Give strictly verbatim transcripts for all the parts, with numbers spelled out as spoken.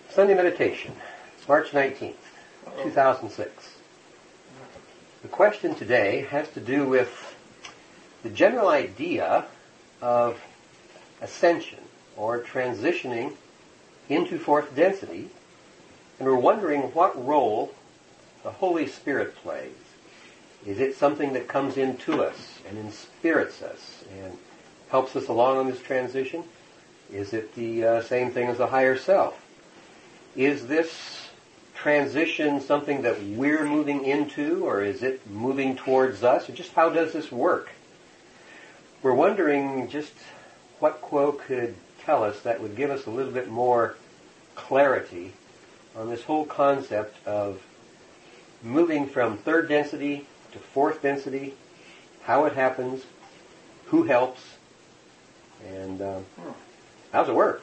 Sunday Meditation, March nineteenth, two thousand six. The question today has to do with the general idea of ascension, or transitioning into fourth density, and we're wondering what role the Holy Spirit plays. Is it something that comes into us and inspirits us and helps us along on this transition? Is it the uh, same thing as the higher self? Is this transition something that we're moving into, or is it moving towards us? Or just how does this work? We're wondering just what quote could tell us that would give us a little bit more clarity on this whole concept of moving from third density to fourth density, how it happens, who helps, and uh, how does it work?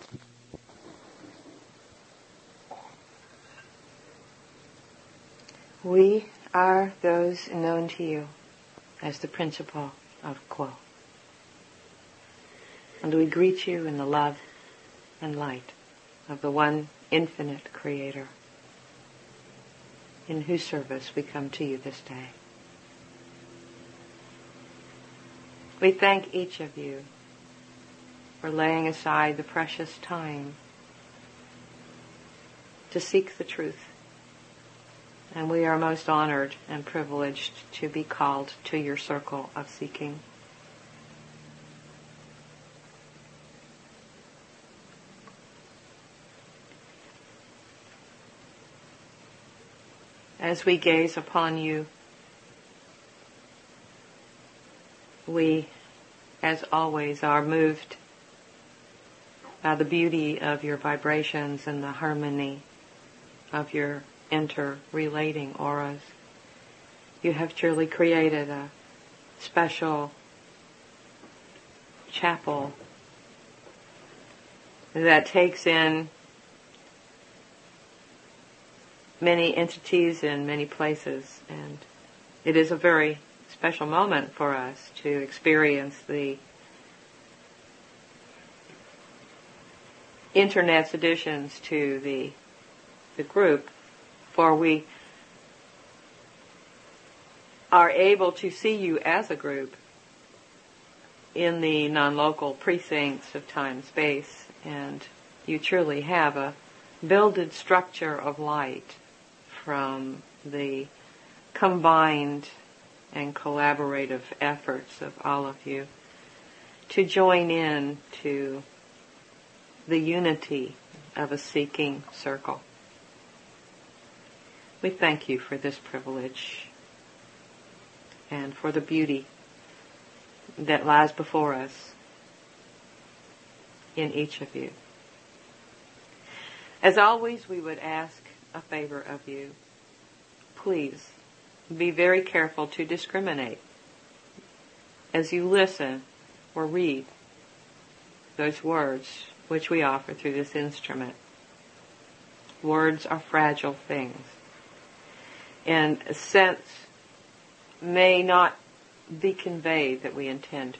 We are those known to you as the principle of Quo. And we greet you in the love and light of the one infinite Creator, in whose service we come to you this day. We thank each of you for laying aside the precious time to seek the truth. And we are most honored and privileged to be called to your circle of seeking. As we gaze upon you, we, as always, are moved by the beauty of your vibrations and the harmony of your interrelating auras. You have truly created a special chapel that takes in many entities in many places, and it is a very special moment for us to experience the Internet's additions to the the group, for we are able to see you as a group in the non-local precincts of time-space, and you truly have a builded structure of light from the combined and collaborative efforts of all of you to join in to the unity of a seeking circle. We thank you for this privilege and for the beauty that lies before us in each of you. As always, we would ask a favor of you. Please be very careful to discriminate as you listen or read those words which we offer through this instrument. Words are fragile things, and a sense may not be conveyed that we intend.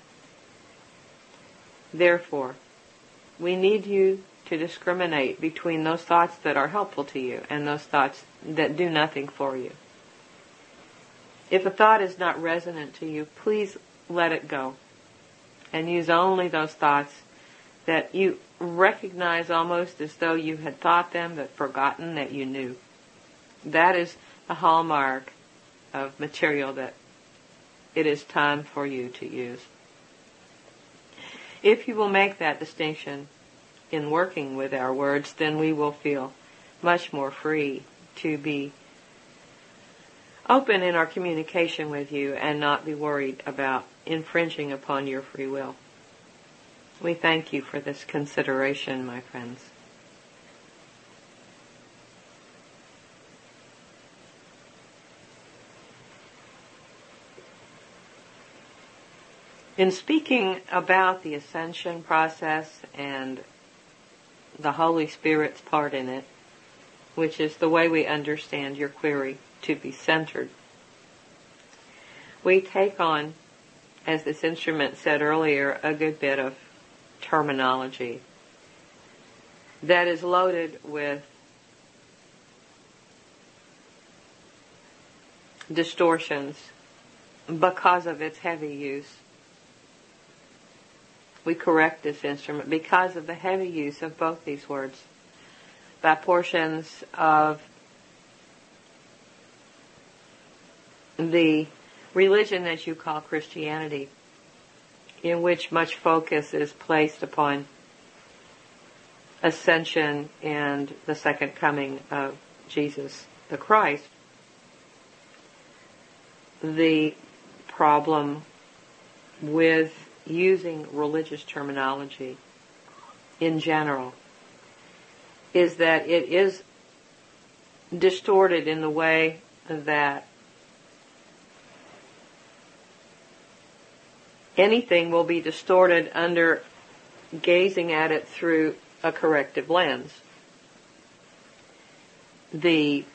Therefore, we need you to discriminate between those thoughts that are helpful to you and those thoughts that do nothing for you. If a thought is not resonant to you, please let it go and use only those thoughts that you recognize almost as though you had thought them but forgotten that you knew. That is the hallmark of material that it is time for you to use. If you will make that distinction in working with our words, then we will feel much more free to be open in our communication with you and not be worried about infringing upon your free will. We thank you for this consideration, my friends. In speaking about the ascension process and the Holy Spirit's part in it, which is the way we understand your query to be centered, we take on, as this instrument said earlier, a good bit of terminology that is loaded with distortions because of its heavy use. We correct this instrument because of the heavy use of both these words by portions of the religion that you call Christianity, in which much focus is placed upon ascension and the second coming of Jesus the Christ. The problem with using religious terminology in general is that it is distorted in the way that anything will be distorted under gazing at it through a corrective lens. The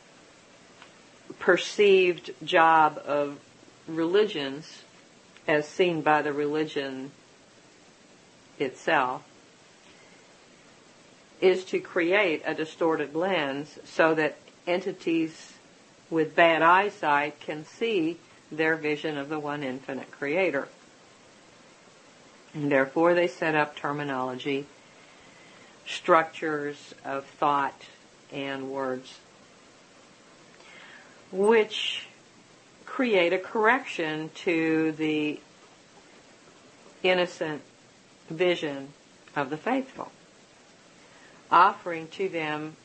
perceived job of religions, as seen by the religion itself, is to create a distorted lens so that entities with bad eyesight can see their vision of the one infinite creator. And therefore they set up terminology, structures of thought and words, which create a correction to the innocent vision of the faithful, offering to them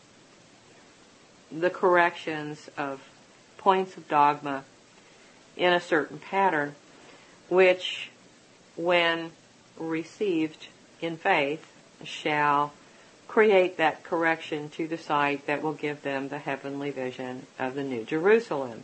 the corrections of points of dogma in a certain pattern, which, when received in faith, shall create that correction to the sight that will give them the heavenly vision of the New Jerusalem.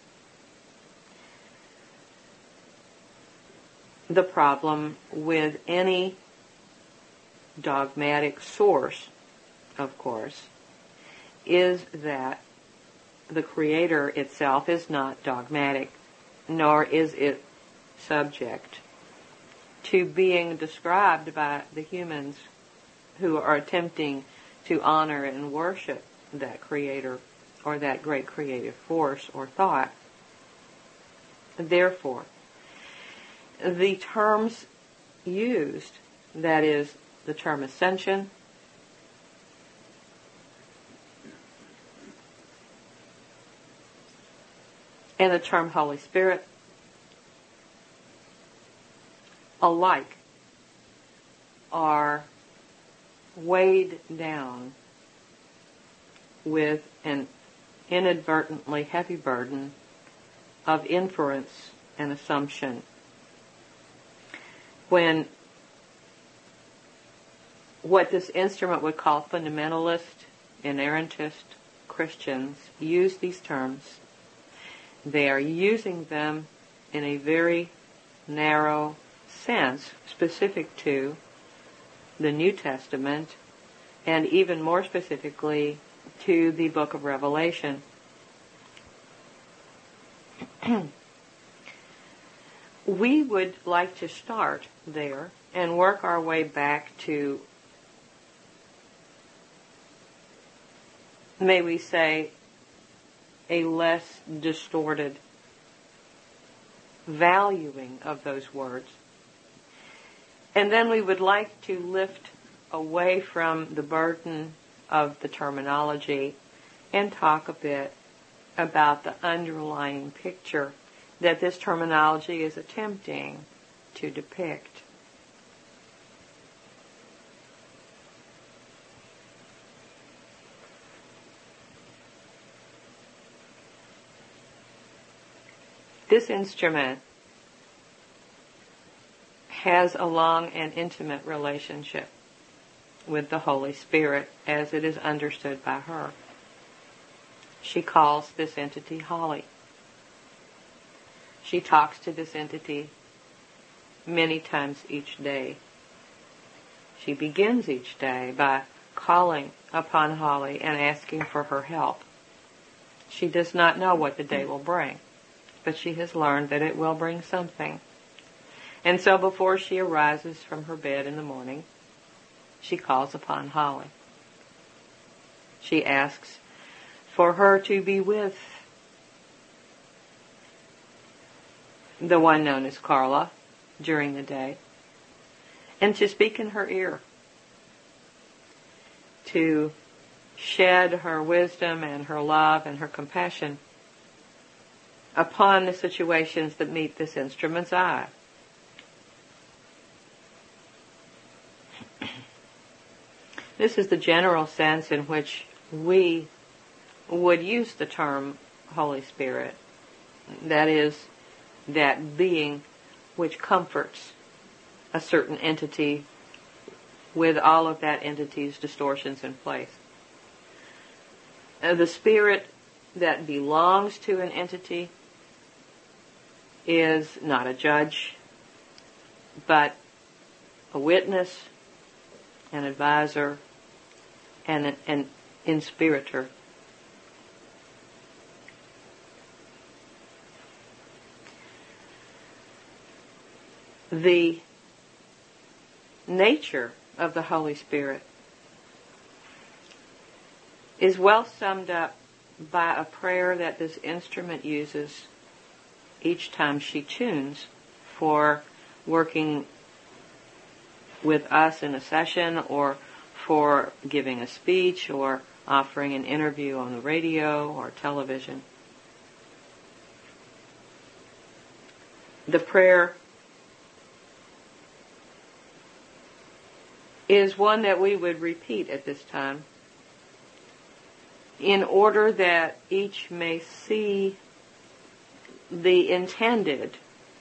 The problem with any dogmatic source, of course, is that the Creator itself is not dogmatic, nor is it subject to being described by the humans who are attempting to honor and worship that Creator or that great creative force or thought. Therefore, the terms used, that is, the term ascension, and the term Holy Spirit, alike are weighed down with an inadvertently heavy burden of inference and assumption. When what this instrument would call fundamentalist, inerrantist Christians use these terms, they are using them in a very narrow sense, specific to the New Testament, and even more specifically to the book of Revelation. We would like to start there and work our way back to, may we say, a less distorted valuing of those words. And then we would like to lift away from the burden of the terminology and talk a bit about the underlying picture that this terminology is attempting to depict. This instrument has a long and intimate relationship with the Holy Spirit as it is understood by her. She calls this entity Holly. She talks to this entity many times each day. She begins each day by calling upon Holly and asking for her help. She does not know what the day will bring, but she has learned that it will bring something. And so before she arises from her bed in the morning, she calls upon Holly. She asks for her to be with the one known as Carla during the day, and to speak in her ear, to shed her wisdom and her love and her compassion upon the situations that meet this instrument's eye. This is the general sense in which we would use the term Holy Spirit. That is, that being which comforts a certain entity with all of that entity's distortions in place. Uh, the spirit that belongs to an entity is not a judge, but a witness, an advisor, and an, an inspirator. The nature of the Holy Spirit is well summed up by a prayer that this instrument uses each time she tunes for working with us in a session, or for giving a speech, or offering an interview on the radio or television. The prayer is one that we would repeat at this time in order that each may see the intended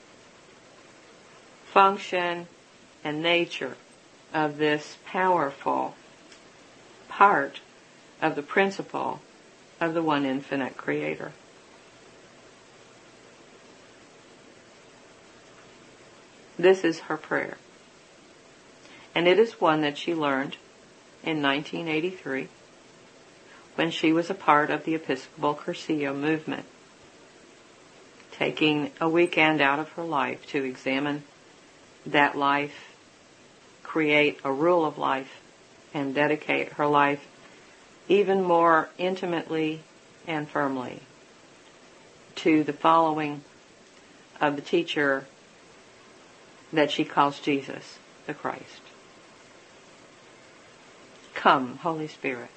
function and nature of this powerful part of the principle of the one infinite Creator. This is her prayer. And it is one that she learned in nineteen eighty-three when she was a part of the Episcopal Cursillo movement, taking a weekend out of her life to examine that life, create a rule of life, and dedicate her life even more intimately and firmly to the following of the teacher that she calls Jesus the Christ. Come, Holy Spirit,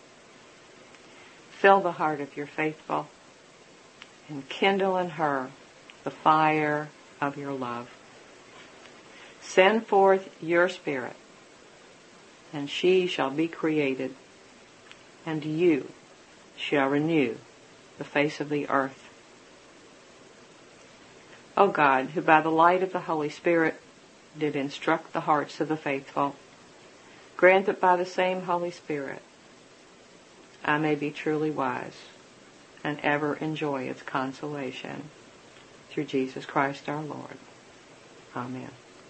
fill the heart of your faithful and kindle in her the fire of your love. Send forth your Spirit, and she shall be created, and you shall renew the face of the earth. O God, who by the light of the Holy Spirit did instruct the hearts of the faithful, grant that by the same Holy Spirit I may be truly wise and ever enjoy its consolation. Through Jesus Christ our Lord. Amen.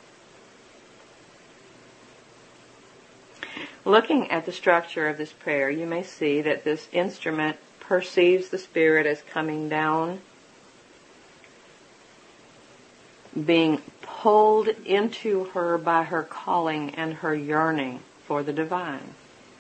Looking at the structure of this prayer, you may see that this instrument perceives the Spirit as coming down, being pulled into her by her calling and her yearning for the divine.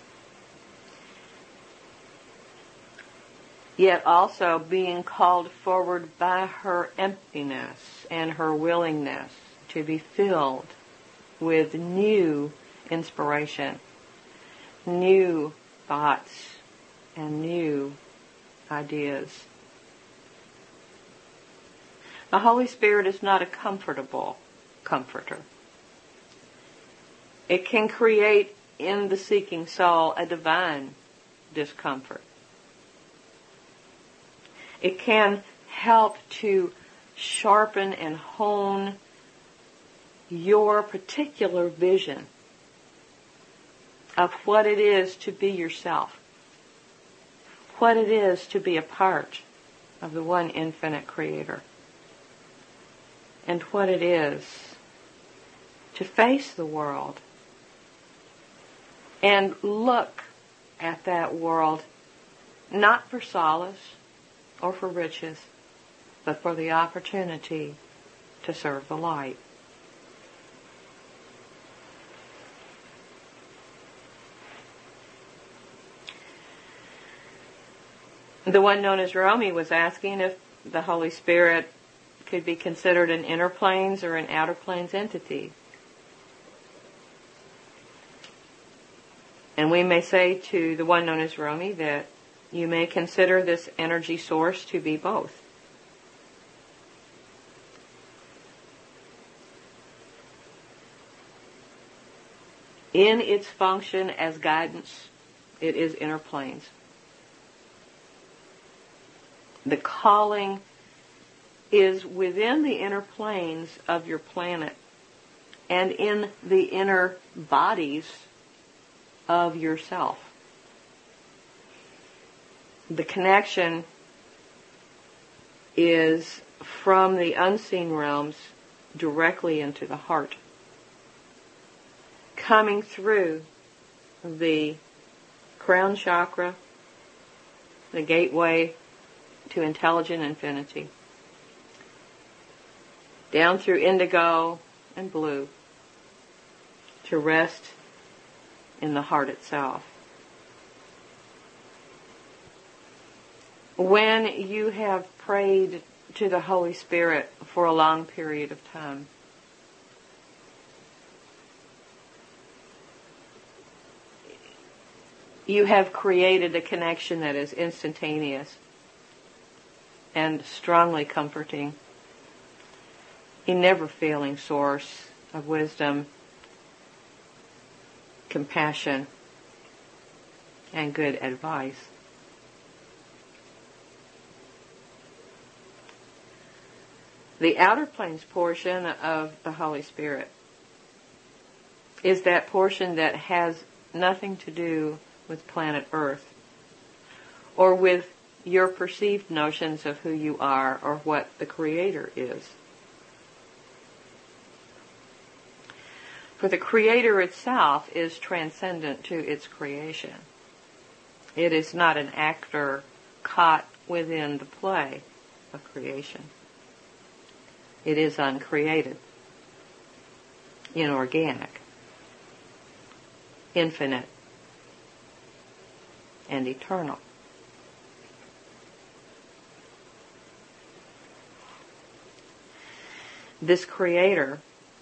Yet also being called forward by her emptiness and her willingness to be filled with new inspiration, new thoughts, and new ideas. The Holy Spirit is not a comfortable comforter. It can create in the seeking soul a divine discomfort. It can help to sharpen and hone your particular vision of what it is to be yourself, what it is to be a part of the one infinite Creator, and what it is to face the world and look at that world not for solace or for riches, but for the opportunity to serve the light. The one known as Romy was asking if the Holy Spirit could be considered an inner planes or an outer planes entity. And we may say to the one known as Romy that you may consider this energy source to be both. In its function as guidance, it is inner planes. The calling is within the inner planes of your planet and in the inner bodies of yourself. The connection is from the unseen realms directly into the heart, coming through the crown chakra, the gateway to intelligent infinity, down through indigo and blue, to rest in the heart itself. When you have prayed to the Holy Spirit for a long period of time, you have created a connection that is instantaneous and strongly comforting, a never-failing source of wisdom, compassion, and good advice. The outer planes portion of the Holy Spirit is that portion that has nothing to do with planet Earth or with your perceived notions of who you are or what the Creator is. For the Creator itself is transcendent to its creation. It is not an actor caught within the play of creation. It is uncreated, inorganic, infinite, and eternal. This Creator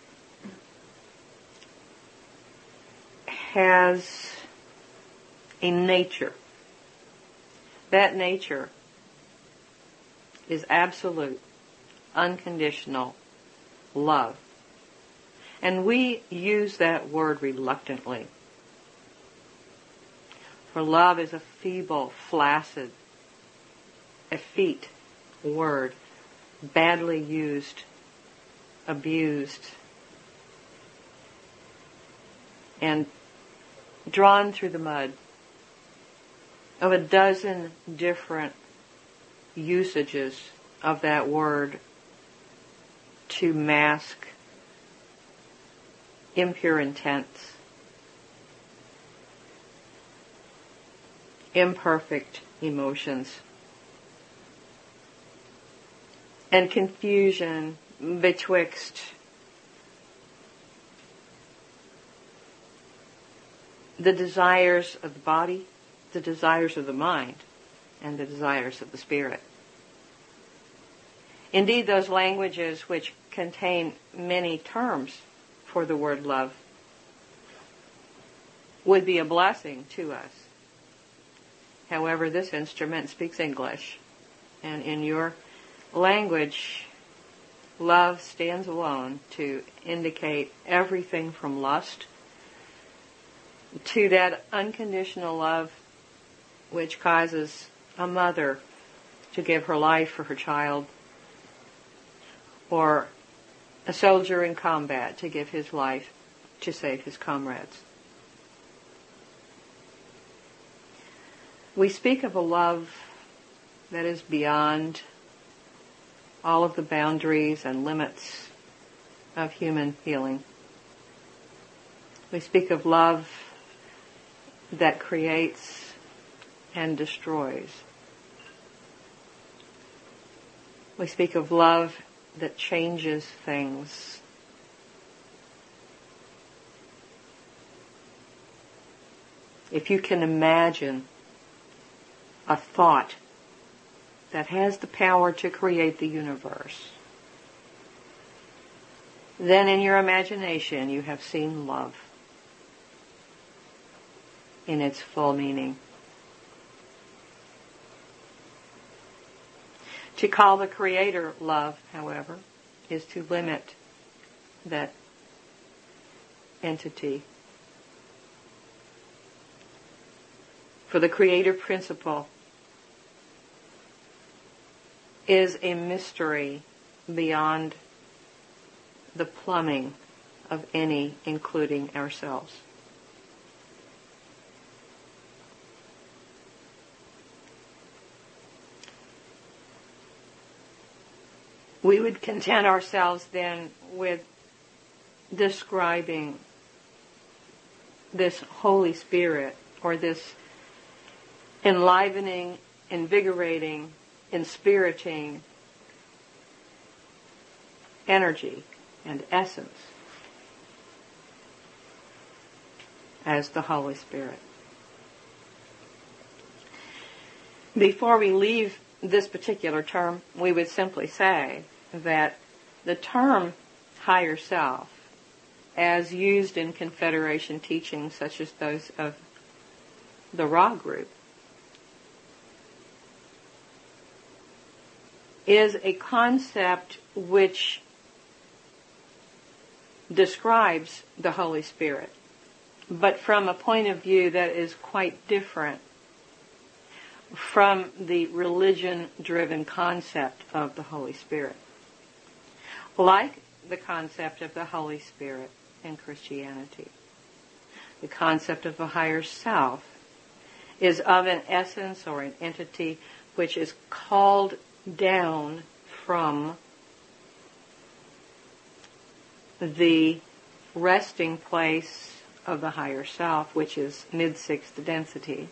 has a nature. That nature is absolute, unconditional love. And we use that word reluctantly. For love is a feeble, flaccid, effete word, badly used, abused, and drawn through the mud of a dozen different usages of that word to mask impure intents, imperfect emotions, and confusion betwixt the desires of the body, the desires of the mind, and the desires of the spirit. Indeed, those languages which contain many terms for the word love would be a blessing to us. However, this instrument speaks English, and in your language, love stands alone to indicate everything from lust to that unconditional love which causes a mother to give her life for her child, or a soldier in combat to give his life to save his comrades. We speak of a love that is beyond all of the boundaries and limits of human feeling. We speak of love that creates and destroys. We speak of love that changes things. If you can imagine a thought that has the power to create the universe, then in your imagination you have seen love in its full meaning. To call the Creator love, however, is to limit that entity. For the Creator principle is a mystery beyond the plumbing of any, including ourselves. We would content ourselves then with describing this Holy Spirit, or this enlivening, invigorating, inspiriting energy and essence as the Holy Spirit. Before we leave this particular term, we would simply say that the term higher self, as used in Confederation teachings such as those of the Ra group, is a concept which describes the Holy Spirit, but from a point of view that is quite different from the religion-driven concept of the Holy Spirit. Like the concept of the Holy Spirit in Christianity, the concept of a higher self is of an essence or an entity which is called down from the resting place of the higher self, which is mid-sixth density,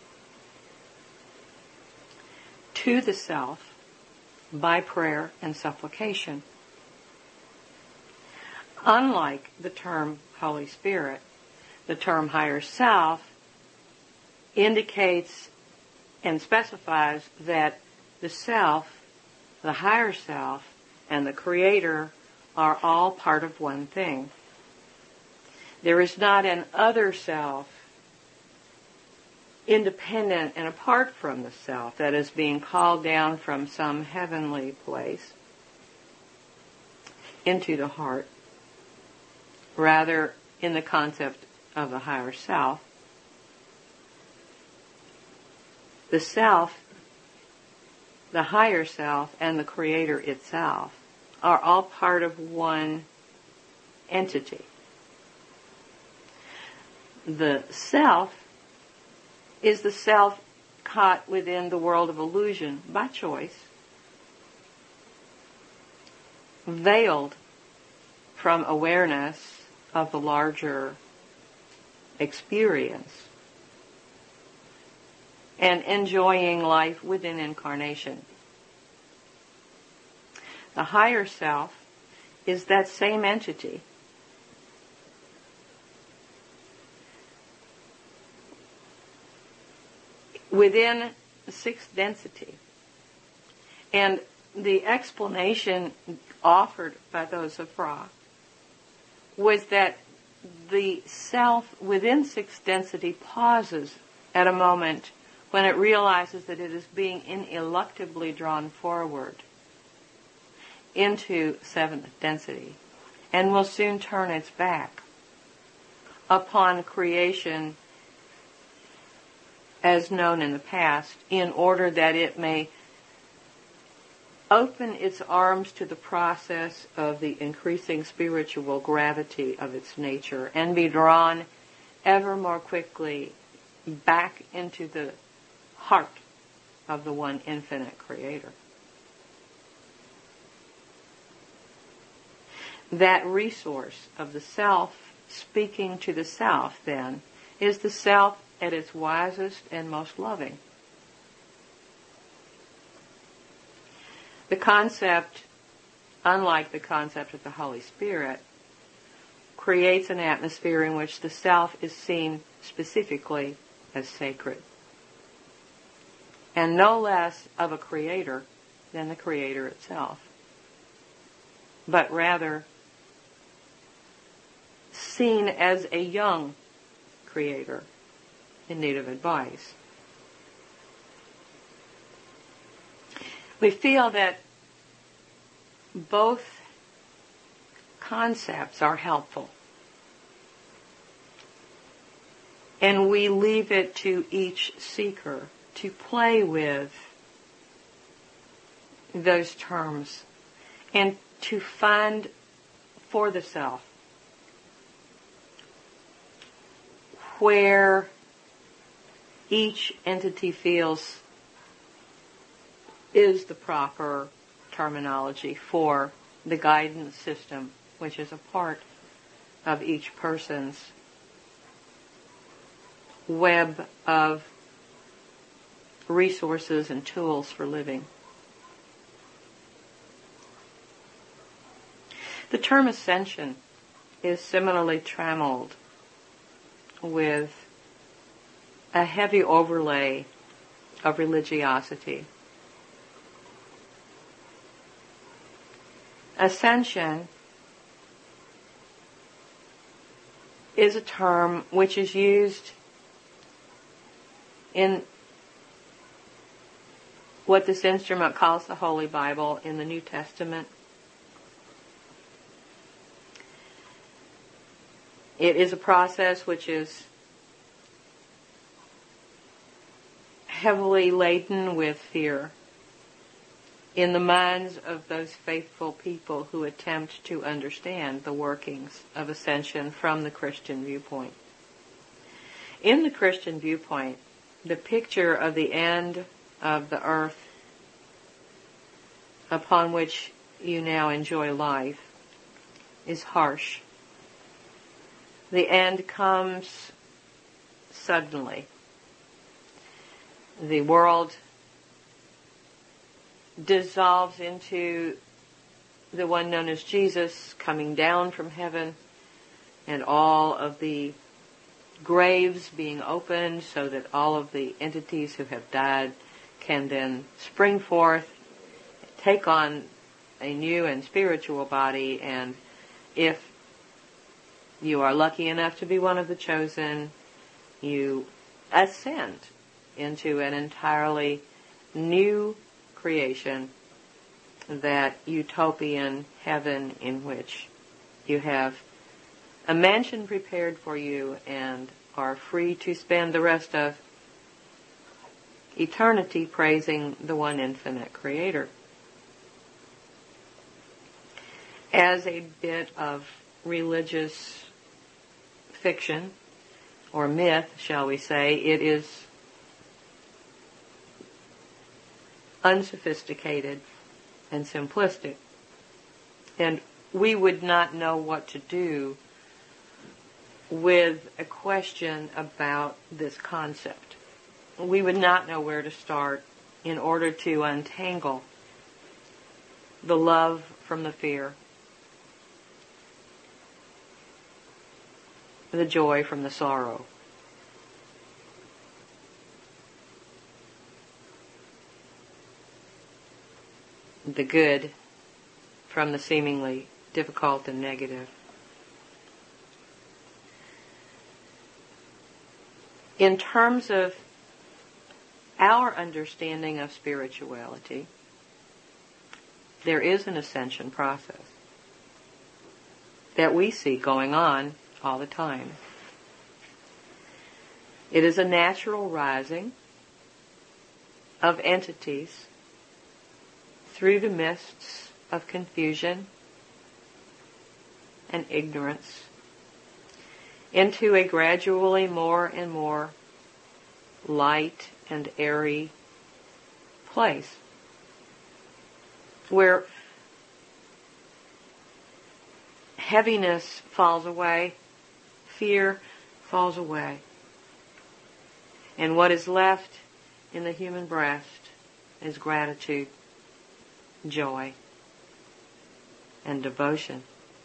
to the self by prayer and supplication. Unlike the term Holy Spirit, the term higher self indicates and specifies that the self, the higher self, and the Creator are all part of one thing. There is not an other self independent and apart from the self that is being called down from some heavenly place into the heart. Rather, in the concept of the higher self, the self, the higher self, and the Creator itself are all part of one entity. The self is the self caught within the world of illusion by choice, veiled from awareness of the larger experience, and enjoying life within incarnation. The higher self is that same entity, within sixth density. And the explanation offered by those of Ra was that the self within sixth density pauses at a moment when it realizes that it is being ineluctably drawn forward into seventh density, and will soon turn its back upon creation as known in the past, in order that it may open its arms to the process of the increasing spiritual gravity of its nature and be drawn ever more quickly back into the heart of the one infinite Creator. That resource of the self speaking to the self, then, is the self at its wisest and most loving. The concept, unlike the concept of the Holy Spirit, creates an atmosphere in which the self is seen specifically as sacred, and no less of a Creator than the Creator itself, but rather seen as a young Creator in need of advice. We feel that both concepts are helpful, and we leave it to each seeker to play with those terms and to find for the self where each entity feels is the proper terminology for the guidance system, which is a part of each person's web of resources and tools for living. The term ascension is similarly trammeled with a heavy overlay of religiosity. Ascension is a term which is used in what this instrument calls the Holy Bible in the New Testament. It is a process which is heavily laden with fear in the minds of those faithful people who attempt to understand the workings of ascension from the Christian viewpoint. In the Christian viewpoint, the picture of the end of the earth upon which you now enjoy life is harsh. The end comes suddenly. The world dissolves into the one known as Jesus coming down from heaven, and all of the graves being opened so that all of the entities who have died can then spring forth, take on a new and spiritual body, and if you are lucky enough to be one of the chosen, you ascend into an entirely new creation, that utopian heaven in which you have a mansion prepared for you and are free to spend the rest of eternity praising the one infinite Creator. As a bit of religious fiction, or myth, shall we say, it is unsophisticated and simplistic. And we would not know what to do with a question about this concept. We would not know where to start in order to untangle the love from the fear, the joy from the sorrow. The good from the seemingly difficult and negative. In terms of our understanding of spirituality, there is an ascension process that we see going on all the time. It is a natural rising of entities through the mists of confusion and ignorance into a gradually more and more light and airy place where heaviness falls away, fear falls away, and what is left in the human breast is gratitude, joy, and devotion.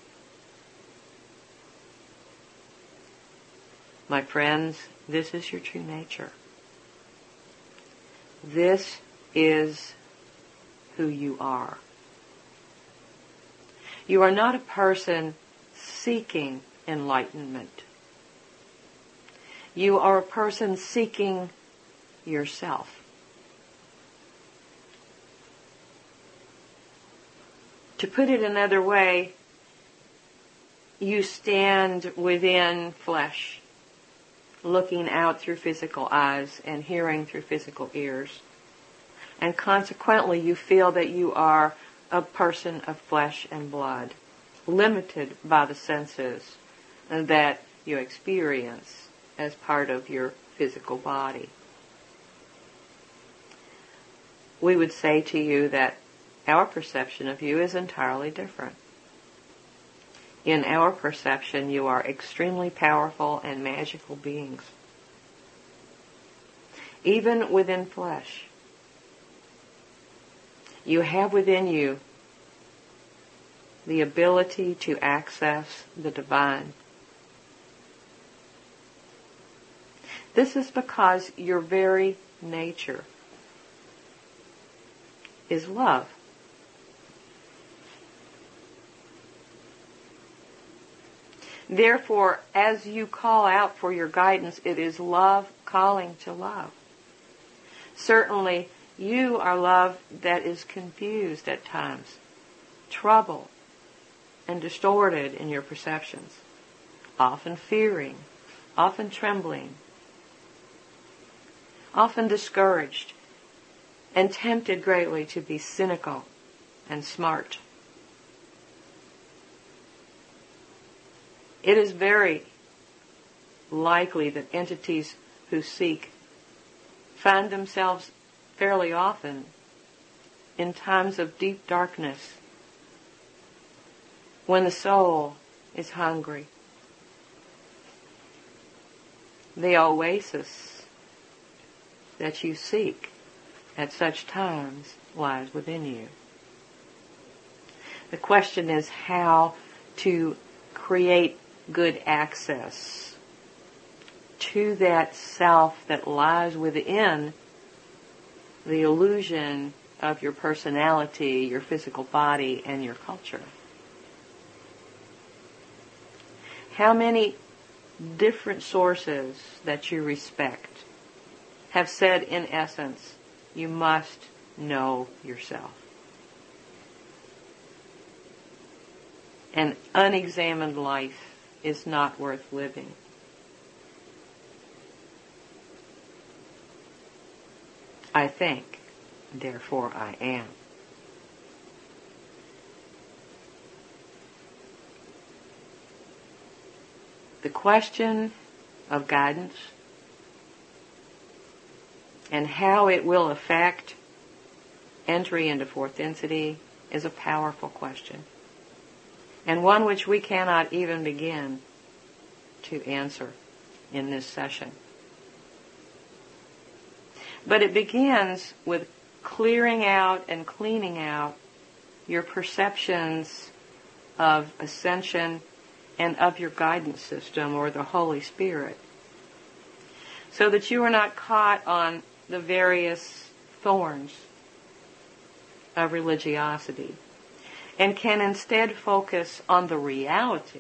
My friends, this is your true nature. This is who you are. You are not a person seeking enlightenment. You are a person seeking yourself. To put it another way, you stand within flesh, looking out through physical eyes and hearing through physical ears. And consequently, you feel that you are a person of flesh and blood, limited by the senses that you experience as part of your physical body. We would say to you that our perception of you is entirely different. In our perception, you are extremely powerful and magical beings. Even within flesh, you have within you the ability to access the divine. This is because your very nature is love. Therefore, as you call out for your guidance, it is love calling to love. Certainly, you are love that is confused at times, troubled, and distorted in your perceptions, often fearing, often trembling, often discouraged, and tempted greatly to be cynical and smart. It is very likely that entities who seek find themselves fairly often in times of deep darkness, when the soul is hungry. The oasis that you seek at such times lies within you. The question is how to create good access to that self that lies within the illusion of your personality, your physical body, and your culture. How many different sources that you respect have said, in essence, you must know yourself. An unexamined life is not worth living. I think, therefore I am. The question of guidance and how it will affect entry into fourth density is a powerful question, and one which we cannot even begin to answer in this session. But it begins with clearing out and cleaning out your perceptions of ascension and of your guidance system, or the Holy Spirit, so that you are not caught on the various thorns of religiosity, and can instead focus on the reality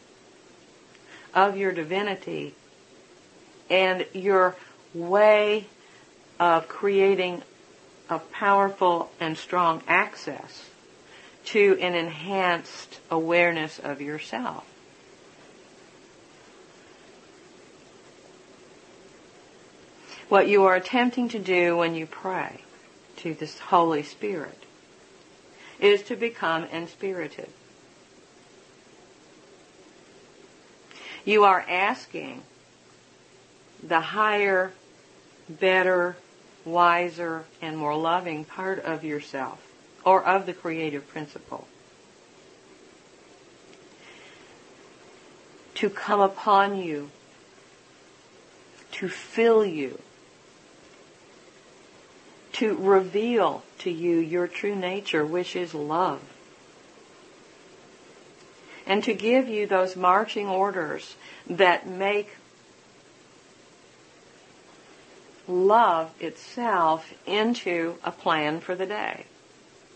of your divinity and your way of creating a powerful and strong access to an enhanced awareness of yourself. What you are attempting to do when you pray to this Holy Spirit is to become inspirited. You are asking the higher, better, wiser, and more loving part of yourself, or of the creative principle, to come upon you, to fill you, to reveal to you your true nature, which is love, and to give you those marching orders that make love itself into a plan for the day.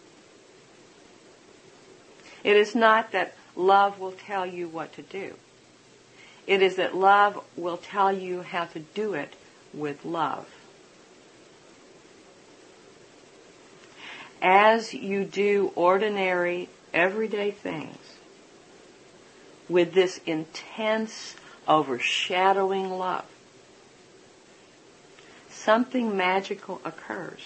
It is not that love will tell you what to do. It is that love will tell you how to do it with love. As you do ordinary, everyday things with this intense, overshadowing love, something magical occurs.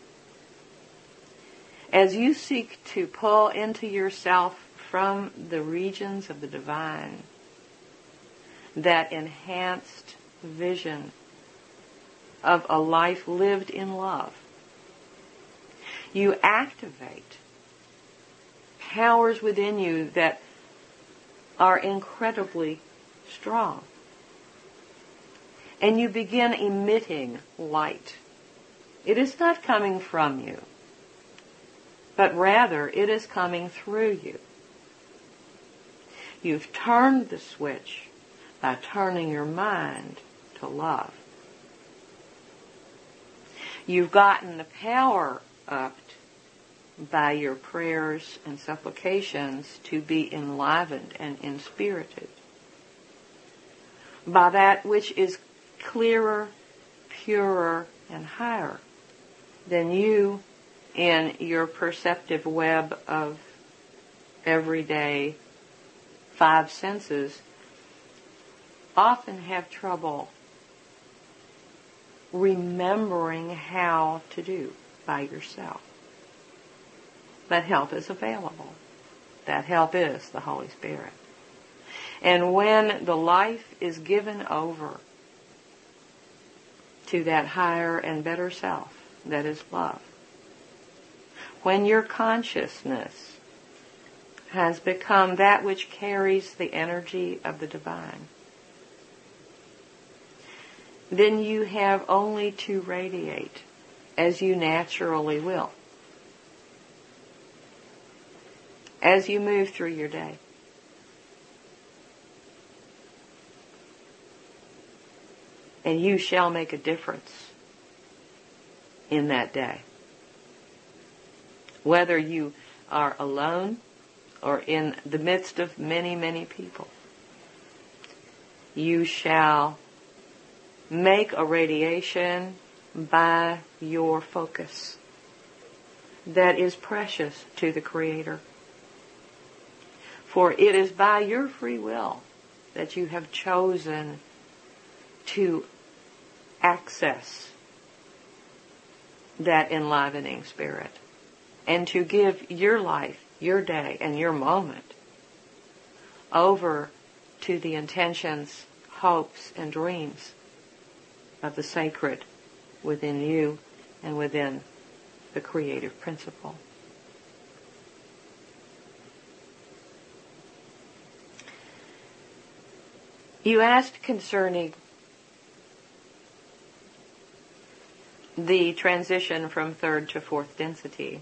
As you seek to pull into yourself from the regions of the divine that enhanced vision of a life lived in love, you activate powers within you that are incredibly strong. And you begin emitting light. It is not coming from you, but rather it is coming through you. You've turned the switch by turning your mind to love. You've gotten the power upped by your prayers and supplications to be enlivened and inspirited by that which is clearer, purer, and higher than you in your perceptive web of everyday five senses often have trouble remembering how to do by yourself. But help is available. That help is the Holy Spirit. And when the life is given over to that higher and better self that is love, when your consciousness has become that which carries the energy of the divine, then you have only to radiate as you naturally will, as you move through your day. And you shall make a difference in that day. Whether you are alone or in the midst of many, many people, you shall make a radiation by your focus that is precious to the Creator. For it is by your free will that you have chosen to access that enlivening spirit and to give your life, your day, and your moment over to the intentions, hopes, and dreams of the sacred within you and within the creative principle. You asked concerning the transition from third to fourth density.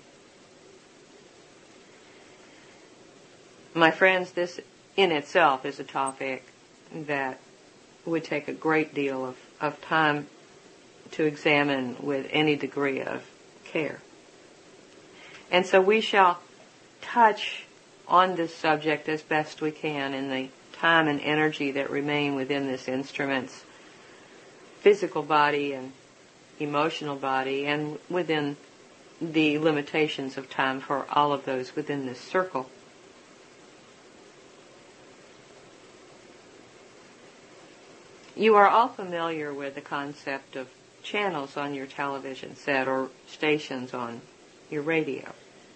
My friends, this in itself is a topic that would take a great deal of, of time to examine with any degree of care. And so we shall touch on this subject as best we can in the time and energy that remain within this instrument's physical body and emotional body, and within the limitations of time for all of those within this circle. You are all familiar with the concept of channels on your television set or stations on your radio.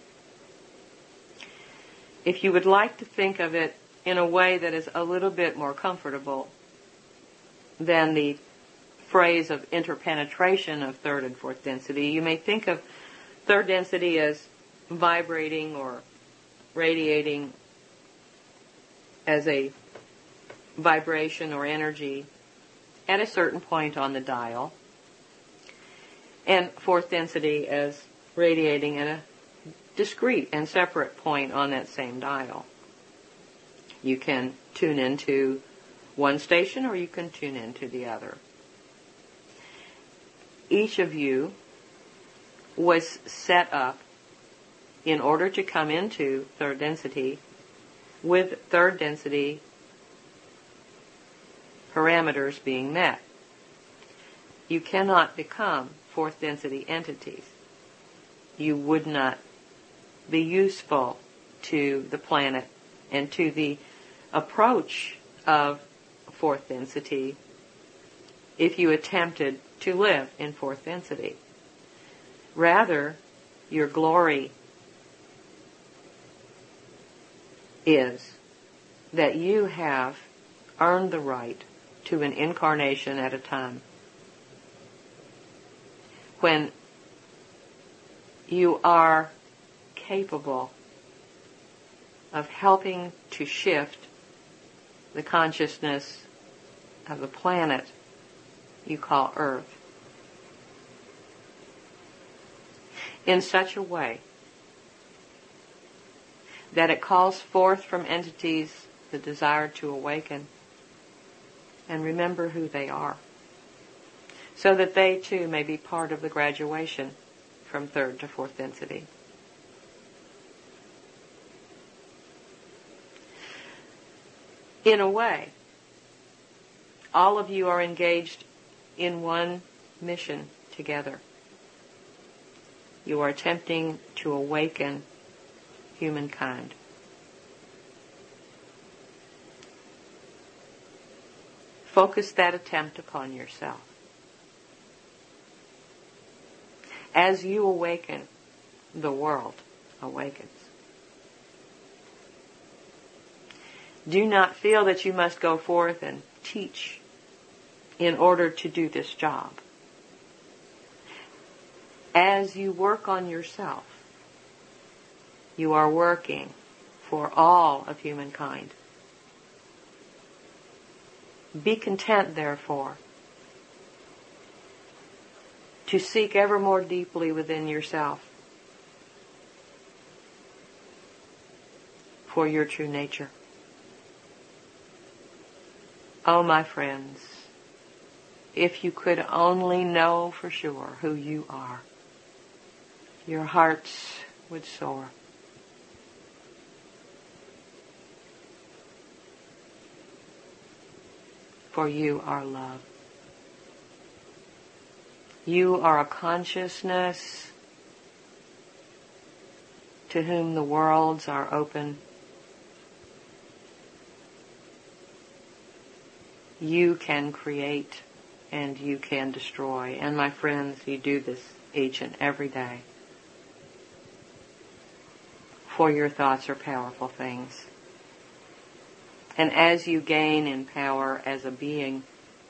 If you would like to think of it in a way that is a little bit more comfortable than the phrase of interpenetration of third and fourth density, you may think of third density as vibrating or radiating as a vibration or energy at a certain point on the dial, and fourth density as radiating at a discrete and separate point on that same dial. You can tune into one station or you can tune into the other. Each of you was set up in order to come into third density, with third density parameters being met. You cannot become fourth density entities. You would not be useful to the planet and to the approach of fourth density if you attempted to live in fourth density. Rather, your glory is that you have earned the right to an incarnation at a time. When you are capable of helping to shift the consciousness of the planet you call Earth in such a way that it calls forth from entities the desire to awaken and remember who they are, so that they too may be part of the graduation from third to fourth density. In a way, all of you are engaged in one mission together. You are attempting to awaken humankind. Focus that attempt upon yourself. As you awaken, the world awakens. Do not feel that you must go forth and teach in order to do this job. As you work on yourself, you are working for all of humankind. Be content, therefore, to seek ever more deeply within yourself for your true nature. Oh, my friends, if you could only know for sure who you are, your hearts would soar. For you are love. You are a consciousness to whom the worlds are open. You can create and you can destroy. And my friends, you do this each and every day. For your thoughts are powerful things. And as you gain in power as a being,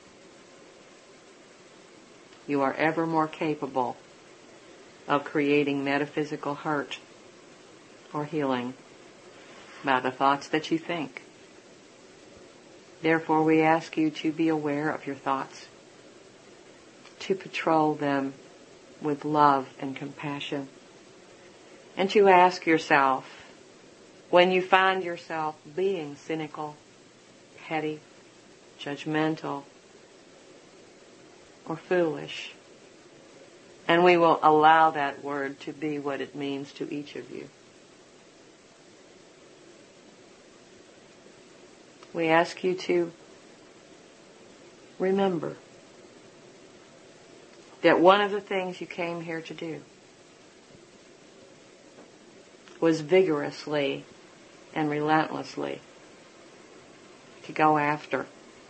you are ever more capable of creating metaphysical hurt or healing by the thoughts that you think. Therefore, we ask you to be aware of your thoughts, to patrol them with love and compassion, and to ask yourself, when you find yourself being cynical, petty, judgmental, or foolish, and we will allow that word to be what it means to each of you. We ask you to remember that one of the things you came here to do was vigorously and relentlessly to go after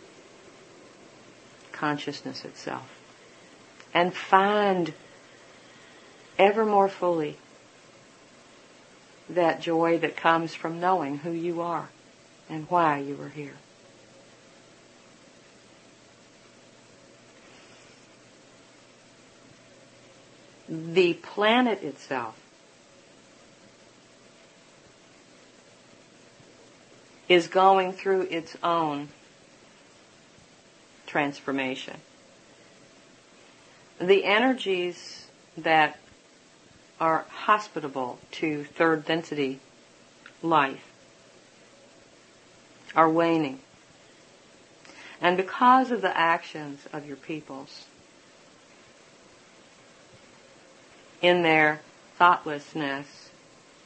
consciousness itself and find ever more fully that joy that comes from knowing who you are and why you are here. The planet itself is going through its own transformation. The energies that are hospitable to third density life are waning. And because of the actions of your peoples, in their thoughtlessness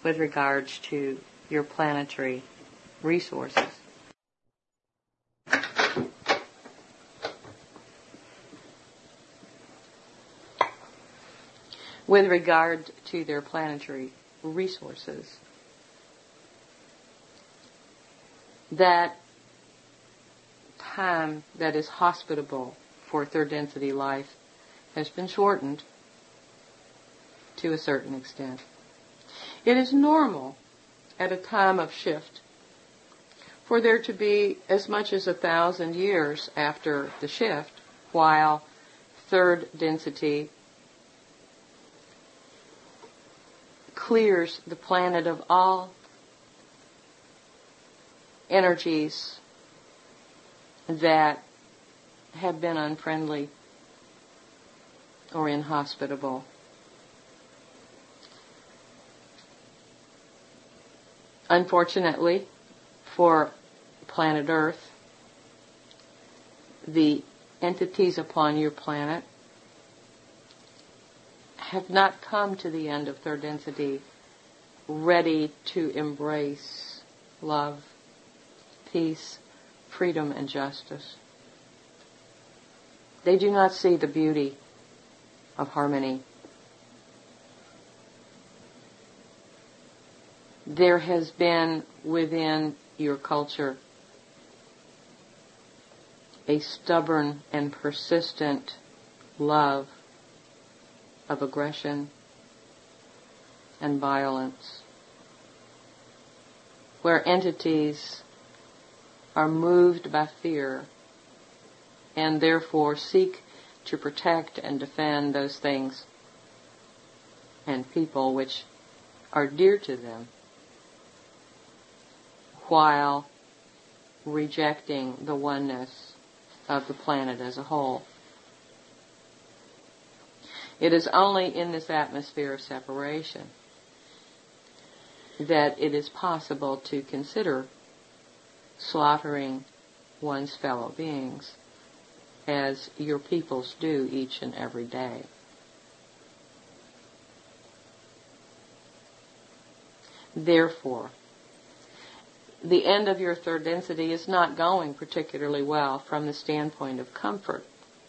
with regards to your planetary resources. With regard to their planetary resources, that time that is hospitable for third density life has been shortened to a certain extent. It is normal at a time of shift for there to be as much as a thousand years after the shift, while third density clears the planet of all energies that have been unfriendly or inhospitable. Unfortunately, for planet Earth, the entities upon your planet have not come to the end of third density ready to embrace love, peace, freedom, and justice. They do not see the beauty of harmony. There has been within your culture a stubborn and persistent love of aggression and violence, where entities are moved by fear and therefore seek to protect and defend those things and people which are dear to them, while rejecting the oneness of the planet as a whole. It is only in this atmosphere of separation that it is possible to consider slaughtering one's fellow beings as your peoples do each and every day. Therefore, the end of your third density is not going particularly well from the standpoint of comfort.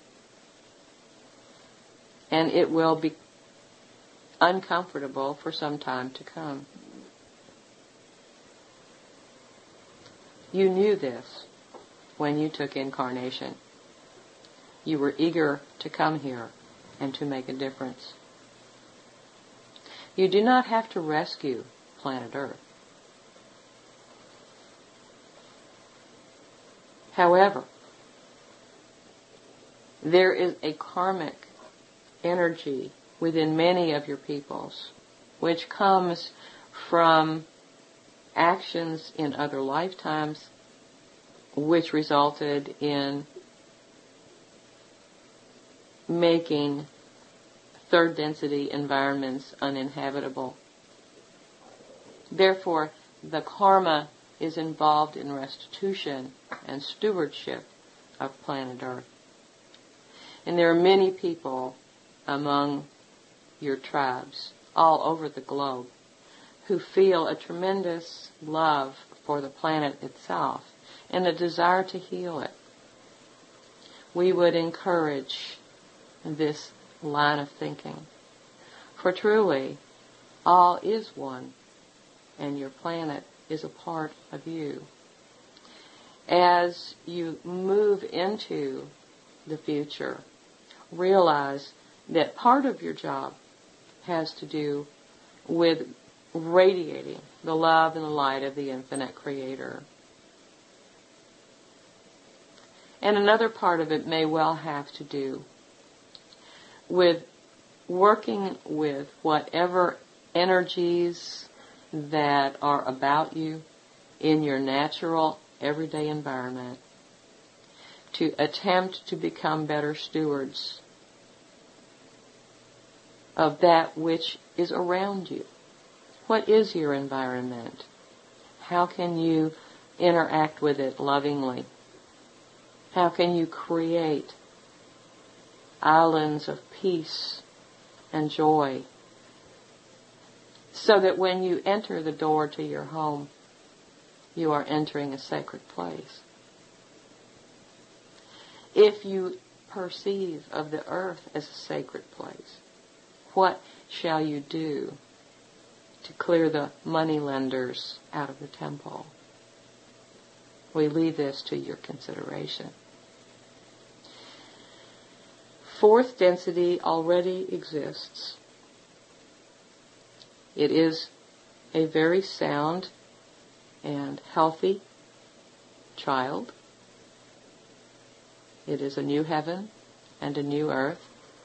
And it will be uncomfortable for some time to come. You knew this when you took incarnation. You were eager to come here and to make a difference. You do not have to rescue planet Earth. However, there is a karmic energy within many of your peoples which comes from actions in other lifetimes which resulted in making third density environments uninhabitable. Therefore, the karma is involved in restitution and stewardship of planet Earth. And there are many people among your tribes all over the globe who feel a tremendous love for the planet itself and a desire to heal it. We would encourage this line of thinking. For truly, all is one, and your planet is a part of you. As you move into the future, realize that part of your job has to do with radiating the love and the light of the infinite Creator. And another part of it may well have to do with working with whatever energies that are about you in your natural everyday environment to attempt to become better stewards of that which is around you. What is your environment? How can you interact with it lovingly? How can you create islands of peace and joy so that when you enter the door to your home, you are entering a sacred place. If you perceive of the earth as a sacred place, what shall you do to clear the moneylenders out of the temple? We leave this to your consideration. Fourth density already exists. It is a very sound and healthy child. It is a new heaven and a new earth.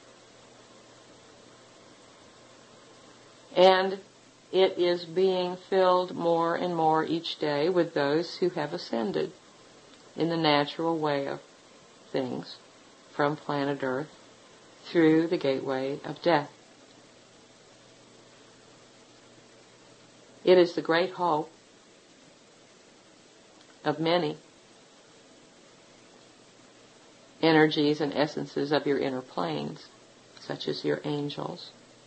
And it is being filled more and more each day with those who have ascended in the natural way of things from planet Earth through the gateway of death. It is the great hope of many energies and essences of your inner planes, such as your angels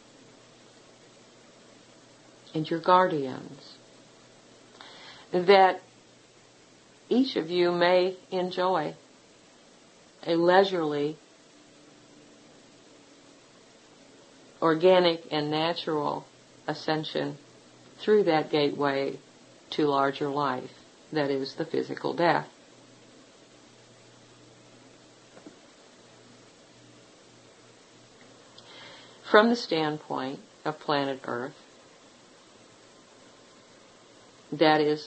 and your guardians, that each of you may enjoy a leisurely, organic and natural ascension through that gateway to larger life, that is the physical death. From the standpoint of planet Earth, that is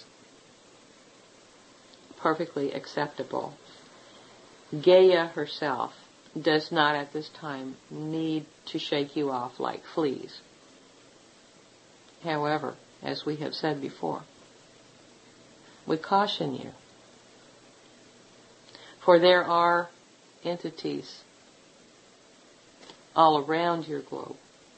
perfectly acceptable. Gaia herself does not at this time need to shake you off like fleas. However, as we have said before, we caution you, for there are entities all around your globe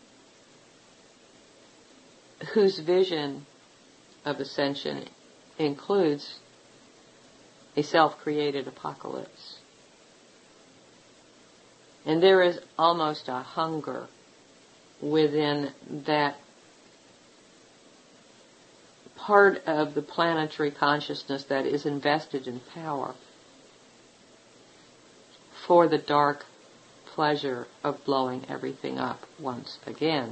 whose vision of ascension includes a self-created apocalypse. And there is almost a hunger within that part of the planetary consciousness that is invested in power for the dark pleasure of blowing everything up once again.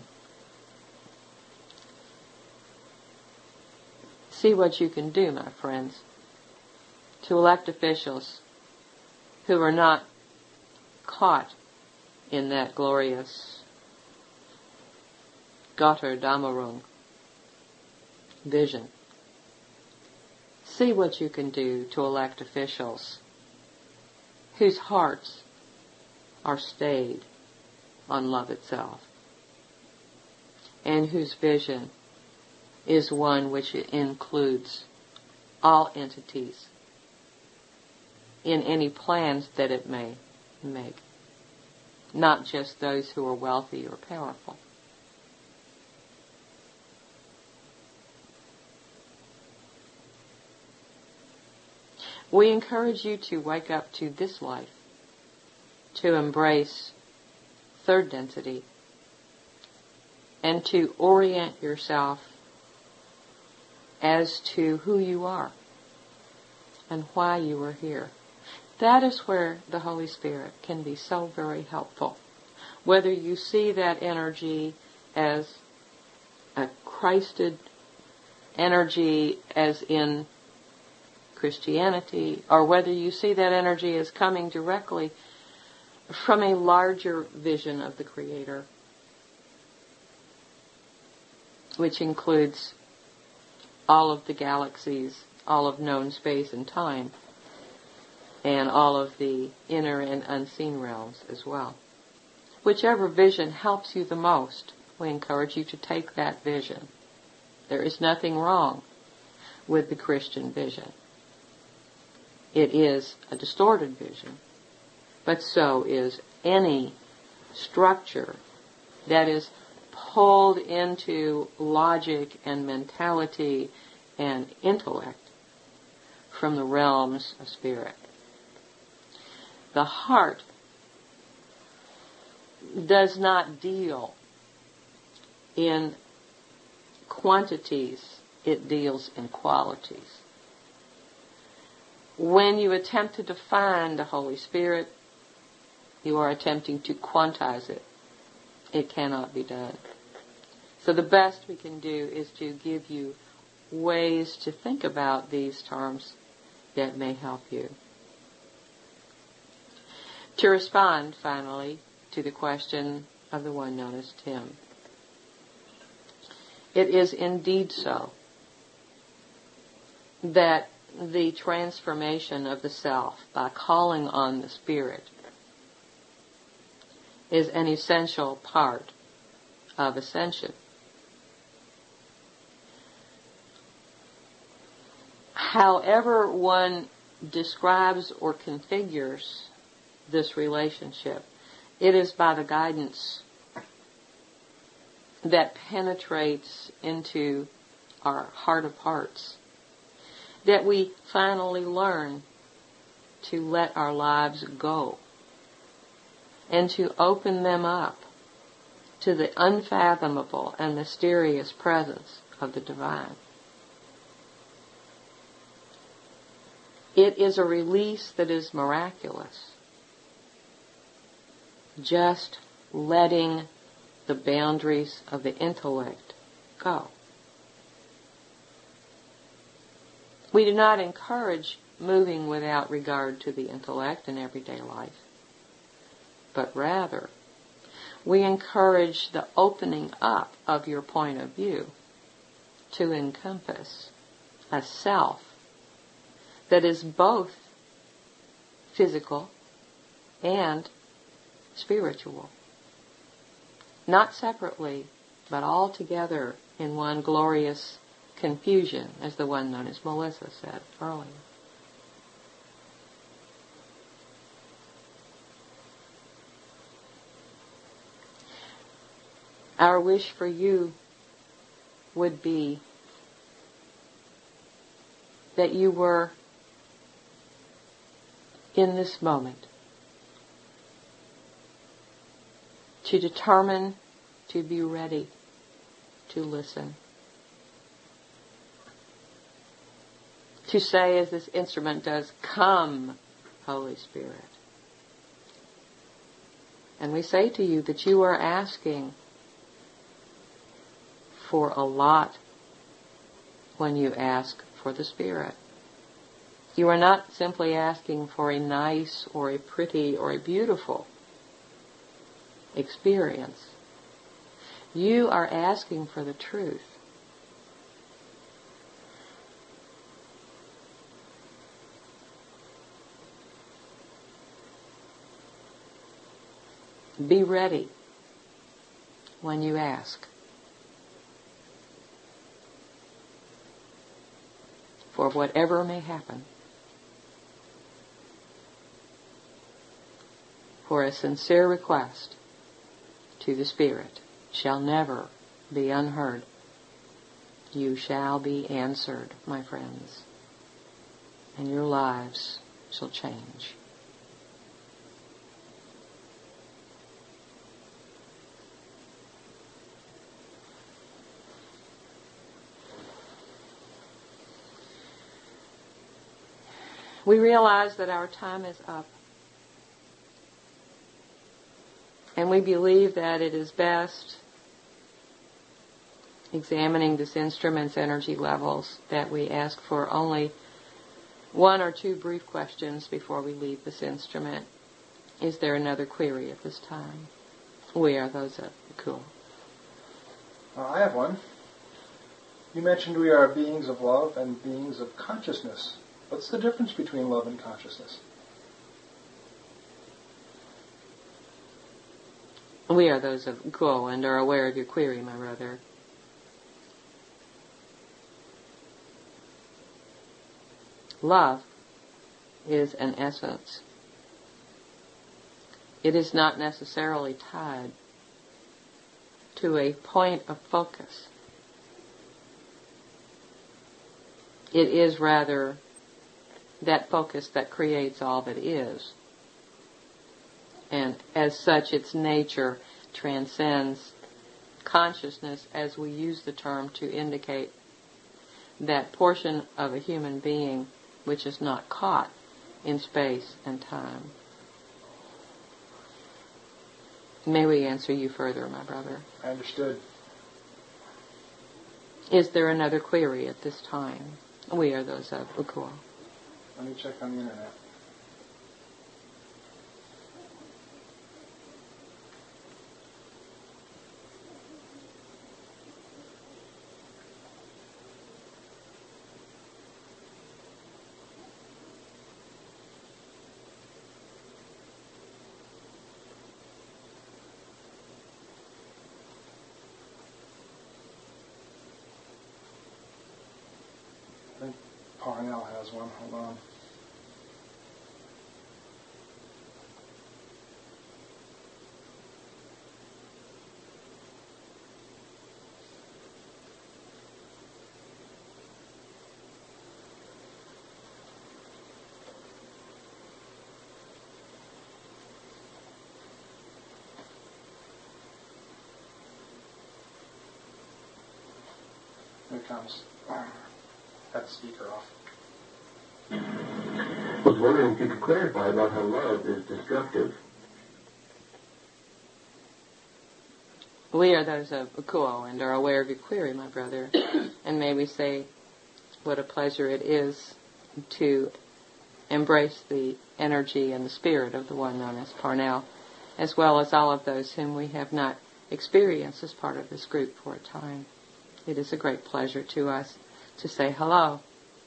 See what you can do, my friends, to elect officials who are not caught in that glorious Götterdämmerung vision. See what you can do to elect officials whose hearts are stayed on love itself, and whose vision is one which includes all entities in any plans that it may make, not just those who are wealthy or powerful. We encourage you to wake up to this life, to embrace third density, and to orient yourself as to who you are and why you are here. That is where the Holy Spirit can be so very helpful. Whether you see that energy as a Christed energy, as in Christianity, or whether you see that energy as coming directly from a larger vision of the Creator, which includes all of the galaxies, all of known space and time, and all of the inner and unseen realms as well. Whichever vision helps you the most, we encourage you to take that vision. There is nothing wrong with the Christian vision. It is a distorted vision, but so is any structure that is pulled into logic and mentality and intellect from the realms of spirit. The heart does not deal in quantities, it deals in qualities. When you attempt to define the Holy Spirit, you are attempting to quantize it. It cannot be done. So the best we can do is to give you ways to think about these terms that may help you. To respond, finally, to the question of the one known as Tim. It is indeed so that the transformation of the self by calling on the Spirit is an essential part of ascension. However one describes or configures this relationship, it is by the guidance that penetrates into our heart of hearts that we finally learn to let our lives go and to open them up to the unfathomable and mysterious presence of the divine. It is a release that is miraculous. Just letting the boundaries of the intellect go. We do not encourage moving without regard to the intellect in everyday life, but rather we encourage the opening up of your point of view to encompass a self that is both physical and spiritual. Not separately, but all together in one glorious confusion, as the one known as Melissa said earlier. Our wish for you would be that you were in this moment to determine to be ready to listen. To say, as this instrument does, "Come, Holy Spirit." And we say to you that you are asking for a lot when you ask for the Spirit. You are not simply asking for a nice or a pretty or a beautiful experience. You are asking for the truth. Be ready when you ask for whatever may happen. For a sincere request to the Spirit shall never be unheard. You shall be answered, my friends, and your lives shall change. We realize that our time is up. And we believe that it is best, examining this instrument's energy levels, that we ask for only one or two brief questions before we leave this instrument. Is there another query at this time? We are those of cool. Uh, I have one. You mentioned we are beings of love and beings of consciousness. What's the difference between love and consciousness? We are those of Go and are aware of your query, my brother. Love is an essence. It is not necessarily tied to a point of focus. It is rather that focus that creates all that is. And as such, its nature transcends consciousness as we use the term to indicate that portion of a human being which is not caught in space and time. May we answer you further, my brother? I understood. Is there another query at this time? We are those of Ukuo. Let me check on the internet. I think Parnell has one. Hold on. Here it comes. Got the speaker off. I was wondering if you could clarify about how love is destructive. We are those of Ukuo and are aware of your query, my brother. And may we say what a pleasure it is to embrace the energy and the spirit of the one known as Parnell, as well as all of those whom we have not experienced as part of this group for a time. It is a great pleasure to us to say hello.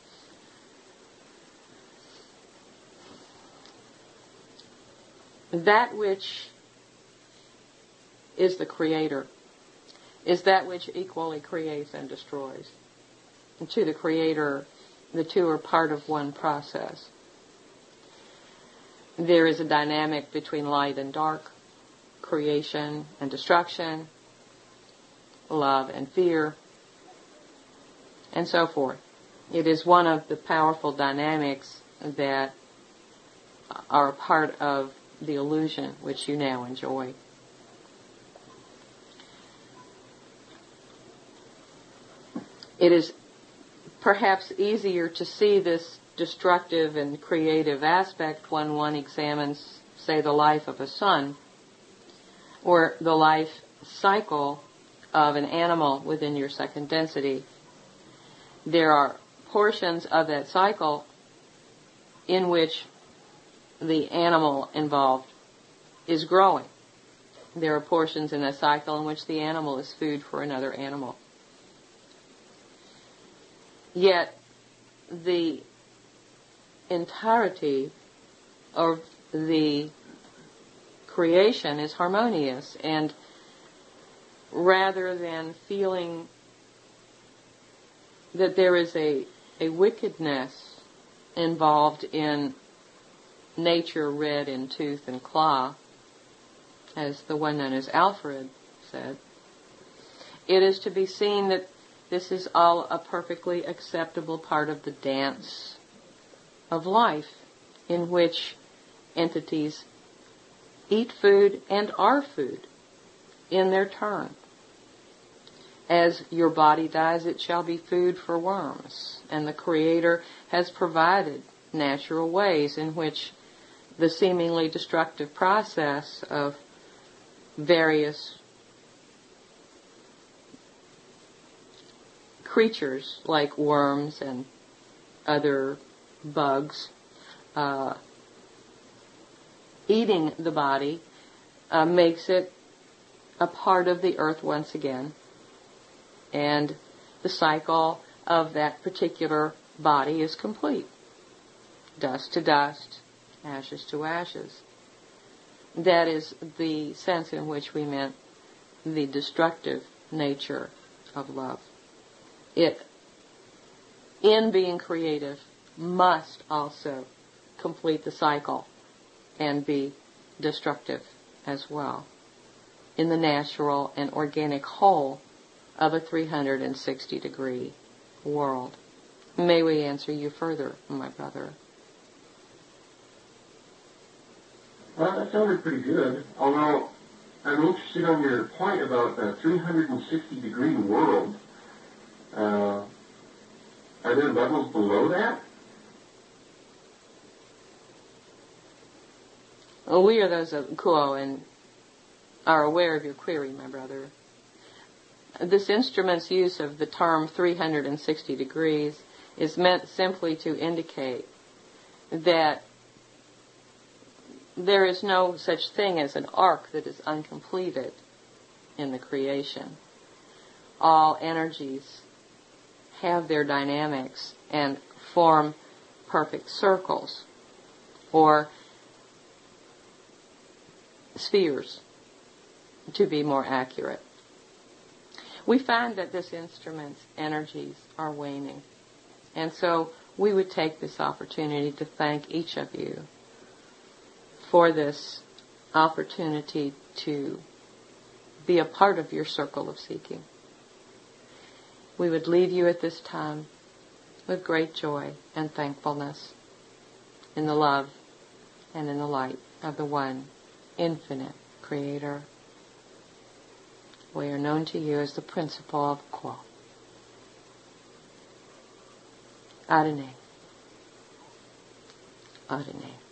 That which is the creator is that which equally creates and destroys. And to the creator, the two are part of one process. There is a dynamic between light and dark, creation and destruction, love and fear, and so forth. It is one of the powerful dynamics that are a part of the illusion which you now enjoy. It is perhaps easier to see this destructive and creative aspect when one examines, say, the life of a sun or the life cycle of an animal within your second density. There are portions of that cycle in which the animal involved is growing. There are portions in that cycle in which the animal is food for another animal. Yet the entirety of the creation is harmonious, and rather than feeling that there is a, a wickedness involved in nature red in tooth and claw, as the one known as Alfred said, it is to be seen that this is all a perfectly acceptable part of the dance of life, in which entities eat food and are food in their turn. As your body dies, it shall be food for worms, and the Creator has provided natural ways in which the seemingly destructive process of various creatures like worms and other bugs uh, eating the body uh, makes it a part of the earth once again, and the cycle of that particular body is complete. Dust to dust, ashes to ashes. That is the sense in which we meant the destructive nature of love. It, in being creative, must also complete the cycle and be destructive as well in the natural and organic whole of a three hundred sixty degree world. May we answer you further, my brother? Well, that sounded pretty good. Although I'm interested on your point about a three hundred sixty degree world. Uh, are there levels below that? Well, we are those of Kuo and are aware of your query, my brother. This instrument's use of the term three hundred sixty degrees is meant simply to indicate that there is no such thing as an arc that is uncompleted in the creation. All energies have their dynamics and form perfect circles or spheres, to be more accurate. We find that this instrument's energies are waning, and so we would take this opportunity to thank each of you for this opportunity to be a part of your circle of seeking. We would leave you at this time with great joy and thankfulness in the love and in the light of the one infinite Creator. We are known to you as the principle of Kuo. Adonai. Adonai.